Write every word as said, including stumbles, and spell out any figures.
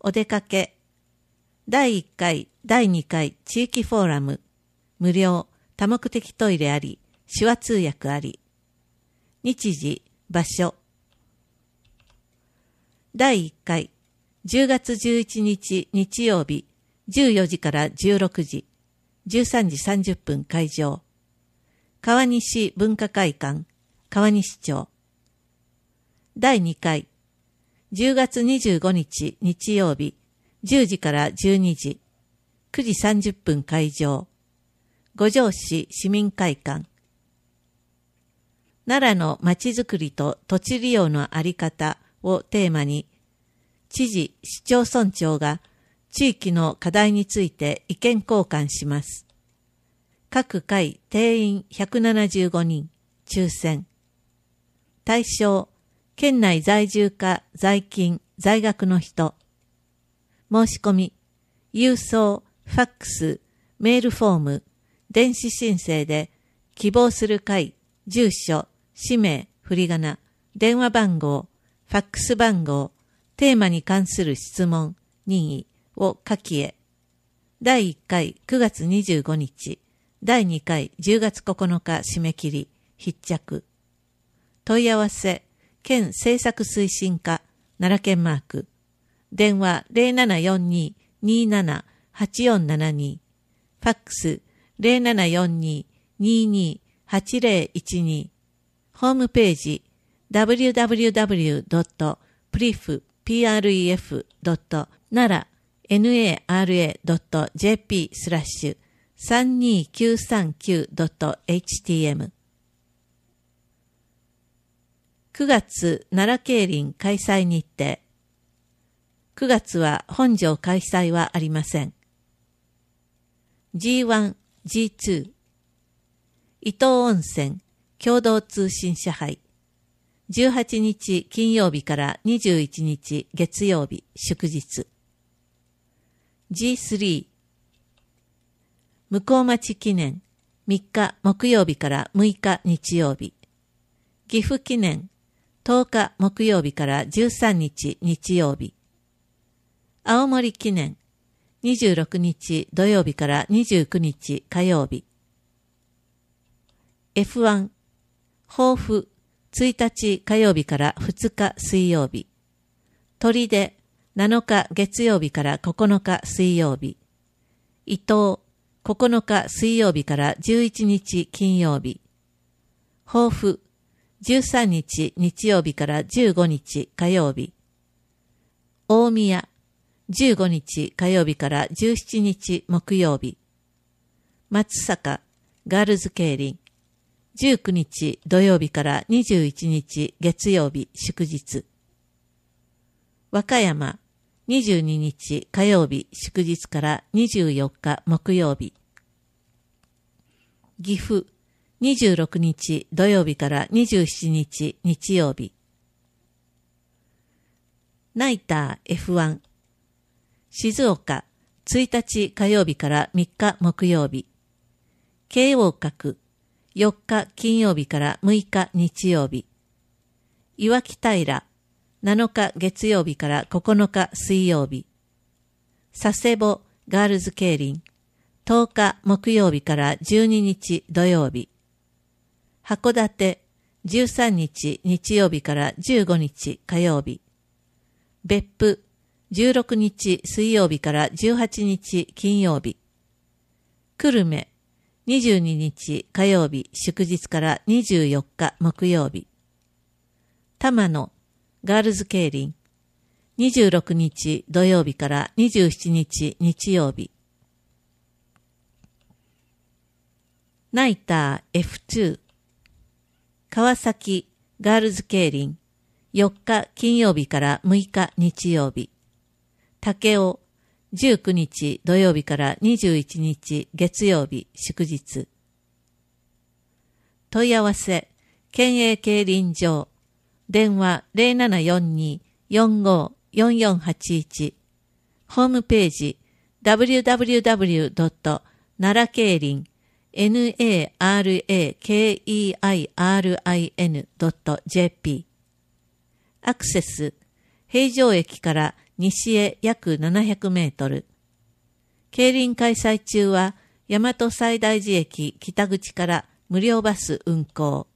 お出かけ。だいいっかい、だいにかい地域フォーラム。無料、多目的トイレあり、手話通訳あり。日時、場所。だいいっかい、じゅうがつじゅういちにち日曜日、じゅうよじからじゅうろくじ、じゅうさんじさんじゅっぷん会場。川西文化会館、川西町。だいにかい、じゅうがつにじゅうごにち日曜日、じゅうじからじゅうにじ、くじさんじゅっぷん会場。五条市市民会館。奈良のまちづくりと土地利用のあり方をテーマに、知事、市町村長が地域の課題について意見交換します。各会定員ひゃくななじゅうごにん、抽選。対象、県内在住か在勤、在学の人。申し込み、郵送、ファックス、メールフォーム、電子申請で希望する会、住所、氏名、振り仮名、電話番号、ファックス番号、テーマに関する質問、任意を下記へ。だいいっかいくがつにじゅうごにち、だいにかいじゅうがつここのか締め切り、必着。問い合わせ、県政策推進課、奈良県マーク。電話 ゼロななよんに にーなな はちよんななに。ファックス ゼロななよんに にーにー はちぜろいちに。ホームページ ダブリューダブリューダブリュードットプリフドットナラドットジェーピー スラッシュさんにーきゅうさんきゅうドットエイチティーエム。くがつ奈良競輪開催日程。くがつは本場開催はありません。ジーワン、ジーツー。伊東温泉共同通信社杯。じゅうはちにち金曜日からにじゅういちにち月曜日祝日。ジースリー。向町記念みっか木曜日からむいか日曜日。岐阜記念とおか木曜日からじゅうさんにち日曜日。青森記念にじゅうろくにち土曜日からにじゅうくにち火曜日。エフワン 抱負ついたち火曜日からふつか水曜日。砦なのか月曜日からここのか水曜日。伊東ここのか水曜日からじゅういちにち金曜日。抱負じゅうさんにち日曜日からじゅうごにち火曜日。大宮じゅうごにち火曜日からじゅうしちにち木曜日。松阪ガールズ競輪じゅうくにち土曜日からにじゅういちにち月曜日祝日。和歌山にじゅうににち火曜日祝日からにじゅうよっか木曜日。岐阜にじゅうろくにち土曜日からにじゅうしちにち日曜日。ナイター エフワン。静岡ついたち火曜日からみっか木曜日。京王閣よっか金曜日からむいか日曜日。岩木平なのか月曜日からここのか水曜日。佐世保ガールズ競輪とおか木曜日からじゅうににち土曜日。函館じゅうさんにち日曜日からじゅうごにち火曜日。別府じゅうろくにち水曜日からじゅうはちにち金曜日。久留米にじゅうににち火曜日祝日からにじゅうよっか木曜日。玉野ガールズ競輪にじゅうろくにち土曜日からにじゅうしちにち日曜日。ナイター エフツー。川崎ガールズ競輪よっか金曜日からむいか日曜日。武雄じゅうくにち土曜日からにじゅういちにち月曜日祝日。問い合わせ県営競輪場電話 ゼロななよんに よんご よんよんはちいち。ホームページ ダブリューダブリューダブリュードットナラケイリン ナラケイリン ドットジェーピー。アクセス平城駅から西へ約ななひゃくメートル。競輪開催中は、大和西大寺駅北口から無料バス運行。